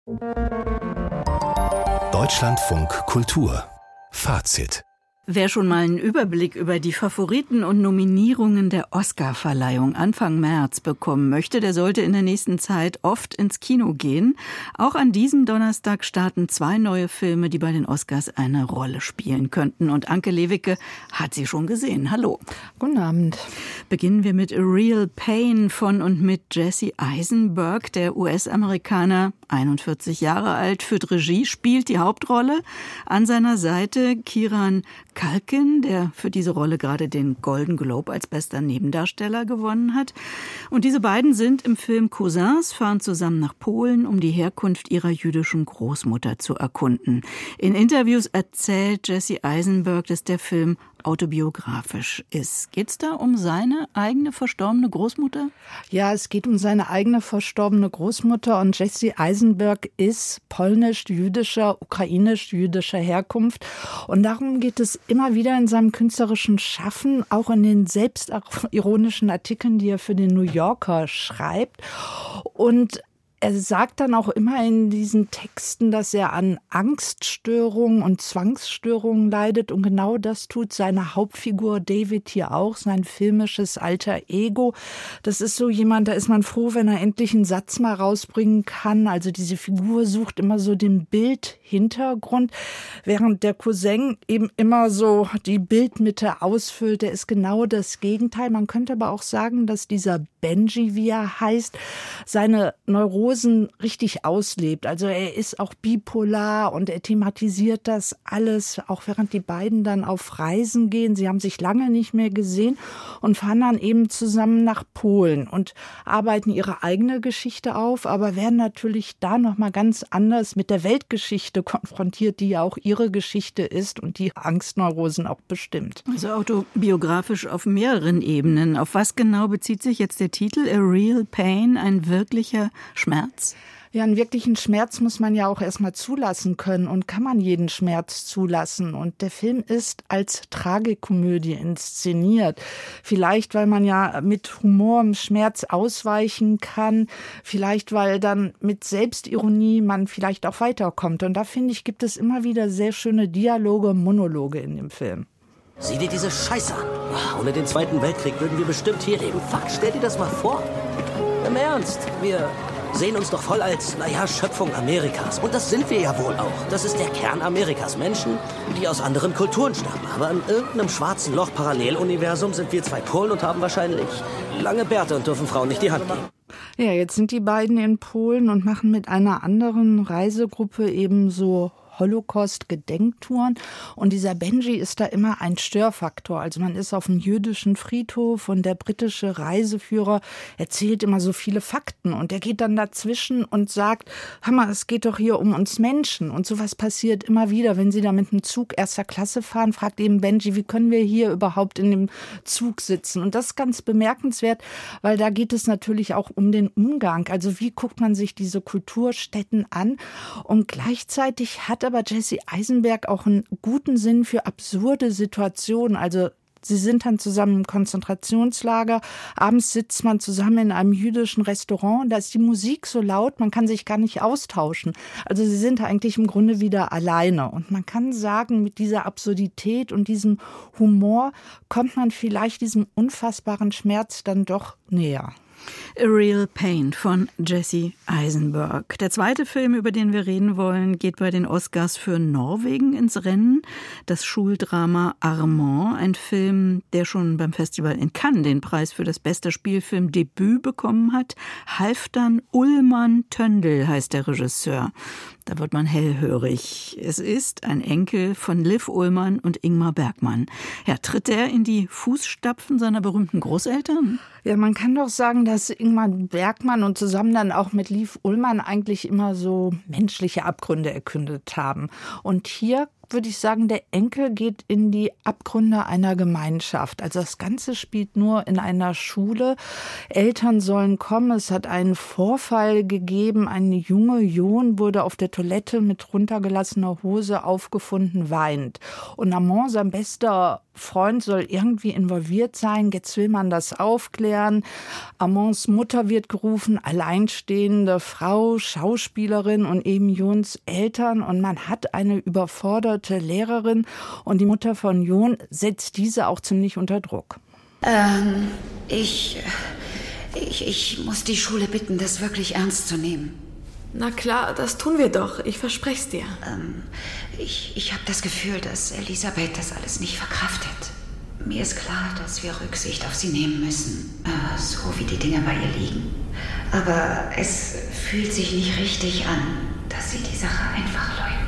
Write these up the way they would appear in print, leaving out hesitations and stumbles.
Deutschlandfunk Kultur Fazit. Wer schon mal einen Überblick über die Favoriten und Nominierungen der Oscar-Verleihung Anfang März bekommen möchte, der sollte in der nächsten Zeit oft ins Kino gehen. Auch an diesem Donnerstag starten 2 neue Filme, die bei den Oscars eine Rolle spielen könnten. Und Anke Lewicke hat sie schon gesehen. Hallo. Guten Abend. Beginnen wir mit A Real Pain von und mit Jesse Eisenberg. Der US-Amerikaner, 41 Jahre alt, führt Regie, spielt die Hauptrolle. An seiner Seite Kieran Culkin, der für diese Rolle gerade den Golden Globe als bester Nebendarsteller gewonnen hat. Und diese beiden sind im Film Cousins, fahren zusammen nach Polen, um die Herkunft ihrer jüdischen Großmutter zu erkunden. In Interviews erzählt Jesse Eisenberg, dass der Film autobiografisch ist. Geht's da um seine eigene verstorbene Großmutter? Ja, es geht um seine eigene verstorbene Großmutter und Jesse Eisenberg ist polnisch-jüdischer, ukrainisch-jüdischer Herkunft und darum geht es immer wieder in seinem künstlerischen Schaffen, auch in den selbstironischen Artikeln, die er für den New Yorker schreibt. Und er sagt dann auch immer in diesen Texten, dass er an Angststörungen und Zwangsstörungen leidet. Und genau das tut seine Hauptfigur David hier auch, sein filmisches alter Ego. Das ist so jemand, da ist man froh, wenn er endlich einen Satz mal rausbringen kann. Also diese Figur sucht immer so den Bildhintergrund, während der Cousin eben immer so die Bildmitte ausfüllt. Der ist genau das Gegenteil. Man könnte aber auch sagen, dass dieser Benji, wie er heißt, seine Neurosen richtig auslebt. Also er ist auch bipolar und er thematisiert das alles, auch während die beiden dann auf Reisen gehen. Sie haben sich lange nicht mehr gesehen und fahren dann eben zusammen nach Polen und arbeiten ihre eigene Geschichte auf, aber werden natürlich da nochmal ganz anders mit der Weltgeschichte konfrontiert, die ja auch ihre Geschichte ist und die Angstneurosen auch bestimmt. Also autobiografisch auf mehreren Ebenen. Auf was genau bezieht sich jetzt der Titel A Real Pain, ein wirklicher Schmerz? Ja, einen wirklichen Schmerz muss man ja auch erstmal zulassen können und kann man jeden Schmerz zulassen. Und der Film ist als Tragikomödie inszeniert. Vielleicht, weil man ja mit Humor im Schmerz ausweichen kann. Vielleicht, weil dann mit Selbstironie man vielleicht auch weiterkommt. Und da finde ich, gibt es immer wieder sehr schöne Dialoge, Monologe in dem Film. Sieh dir diese Scheiße an. Ohne den Zweiten Weltkrieg würden wir bestimmt hier leben. Fuck, stell dir das mal vor. Im Ernst, wir sehen uns doch voll als, Schöpfung Amerikas. Und das sind wir ja wohl auch. Das ist der Kern Amerikas. Menschen, die aus anderen Kulturen stammen. Aber in irgendeinem schwarzen Loch-Paralleluniversum sind wir 2 Polen und haben wahrscheinlich lange Bärte und dürfen Frauen nicht die Hand geben. Ja, jetzt sind die beiden in Polen und machen mit einer anderen Reisegruppe eben so Holocaust-Gedenktouren. Und dieser Benji ist da immer ein Störfaktor. Also man ist auf dem jüdischen Friedhof und der britische Reiseführer erzählt immer so viele Fakten. Und der geht dann dazwischen und sagt, Hammer, es geht doch hier um uns Menschen. Und sowas passiert immer wieder, wenn sie da mit einem Zug erster Klasse fahren, fragt eben Benji, wie können wir hier überhaupt in dem Zug sitzen? Und das ist ganz bemerkenswert, weil da geht es natürlich auch um den Umgang. Also wie guckt man sich diese Kulturstätten an? Und gleichzeitig hat aber Jesse Eisenberg auch einen guten Sinn für absurde Situationen. Also sie sind dann zusammen im Konzentrationslager. Abends sitzt man zusammen in einem jüdischen Restaurant. Da ist die Musik so laut, man kann sich gar nicht austauschen. Also sie sind eigentlich im Grunde wieder alleine. Und man kann sagen, mit dieser Absurdität und diesem Humor kommt man vielleicht diesem unfassbaren Schmerz dann doch näher. A Real Pain von Jesse Eisenberg. Der zweite Film, über den wir reden wollen, geht bei den Oscars für Norwegen ins Rennen. Das Schuldrama Armand, ein Film, der schon beim Festival in Cannes den Preis für das beste Spielfilmdebüt bekommen hat. Halfdan Ullmann Töndel heißt der Regisseur. Da wird man hellhörig. Es ist ein Enkel von Liv Ullmann und Ingmar Bergman. Ja, tritt er in die Fußstapfen seiner berühmten Großeltern? Ja, man kann doch sagen, dass Ingmar Bergman und zusammen dann auch mit Liv Ullmann eigentlich immer so menschliche Abgründe erkündet haben. Und hier würde ich sagen, der Enkel geht in die Abgründe einer Gemeinschaft. Also das Ganze spielt nur in einer Schule. Eltern sollen kommen. Es hat einen Vorfall gegeben. Ein junge Jon wurde auf der Toilette mit runtergelassener Hose aufgefunden, weint. Und Armand, sein bester Freund, soll irgendwie involviert sein. Jetzt will man das aufklären. Armands Mutter wird gerufen, alleinstehende Frau, Schauspielerin und eben Jons Eltern. Und man hat eine überforderte Lehrerin. Und die Mutter von Jon setzt diese auch ziemlich unter Druck. Ich muss die Schule bitten, das wirklich ernst zu nehmen. Na klar, das tun wir doch. Ich verspreche es dir. Ich habe das Gefühl, dass Elisabeth das alles nicht verkraftet. Mir ist klar, dass wir Rücksicht auf sie nehmen müssen, so wie die Dinge bei ihr liegen. Aber es fühlt sich nicht richtig an, dass sie die Sache einfach leugnet.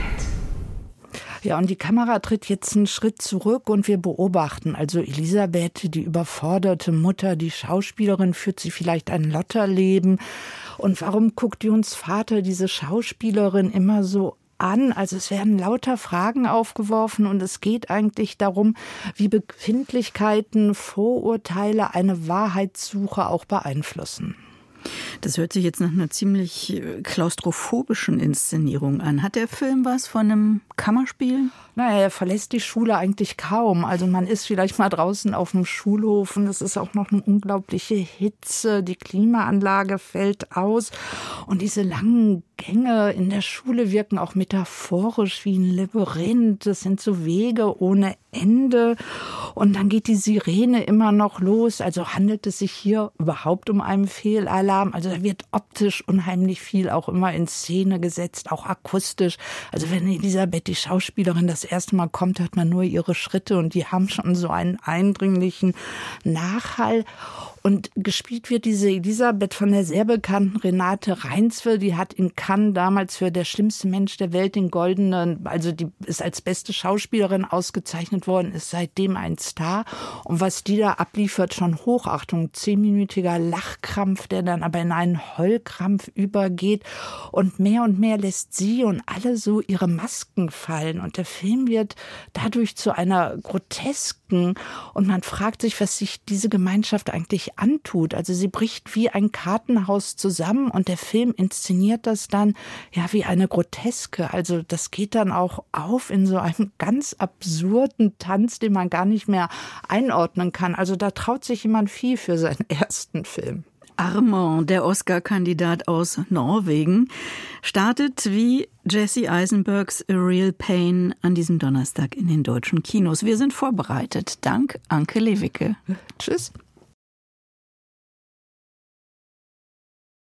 Ja, und die Kamera tritt jetzt einen Schritt zurück und wir beobachten. Also Elisabeth, die überforderte Mutter, die Schauspielerin, führt sie vielleicht ein Lotterleben. Und warum guckt Jons Vater diese Schauspielerin immer so an? Also es werden lauter Fragen aufgeworfen und es geht eigentlich darum, wie Befindlichkeiten, Vorurteile eine Wahrheitssuche auch beeinflussen. Das hört sich jetzt nach einer ziemlich klaustrophobischen Inszenierung an. Hat der Film was von einem Kammerspiel? Naja, er verlässt die Schule eigentlich kaum. Also man ist vielleicht mal draußen auf dem Schulhof und es ist auch noch eine unglaubliche Hitze. Die Klimaanlage fällt aus und diese langen Gänge in der Schule wirken auch metaphorisch wie ein Labyrinth. Das sind so Wege ohne Ende. Und dann geht die Sirene immer noch los. Also handelt es sich hier überhaupt um einen Fehlalarm? Also da wird optisch unheimlich viel auch immer in Szene gesetzt, auch akustisch. Also wenn Elisabeth, die Schauspielerin, das erste Mal kommt, hört man nur ihre Schritte und die haben schon so einen eindringlichen Nachhall. Und gespielt wird diese Elisabeth von der sehr bekannten Renate Reinsve. Die hat in Cannes damals für Der schlimmste Mensch der Welt den goldenen, also die ist als beste Schauspielerin ausgezeichnet worden, ist seitdem ein Star. Und was die da abliefert, schon Hochachtung. 10-minütiger Lachkrampf, der dann aber in einen Heulkrampf übergeht. Und mehr lässt sie und alle so ihre Masken fallen. Und der Film wird dadurch zu einer grotesken. Und man fragt sich, was sich diese Gemeinschaft eigentlich antut. Also sie bricht wie ein Kartenhaus zusammen und der Film inszeniert das dann ja wie eine Groteske. Also das geht dann auch auf in so einem ganz absurden Tanz, den man gar nicht mehr einordnen kann. Also da traut sich jemand viel für seinen ersten Film. Armand, der Oscar-Kandidat aus Norwegen, startet wie Jesse Eisenbergs A Real Pain an diesem Donnerstag in den deutschen Kinos. Wir sind vorbereitet. Dank Anke Lewicke. Tschüss.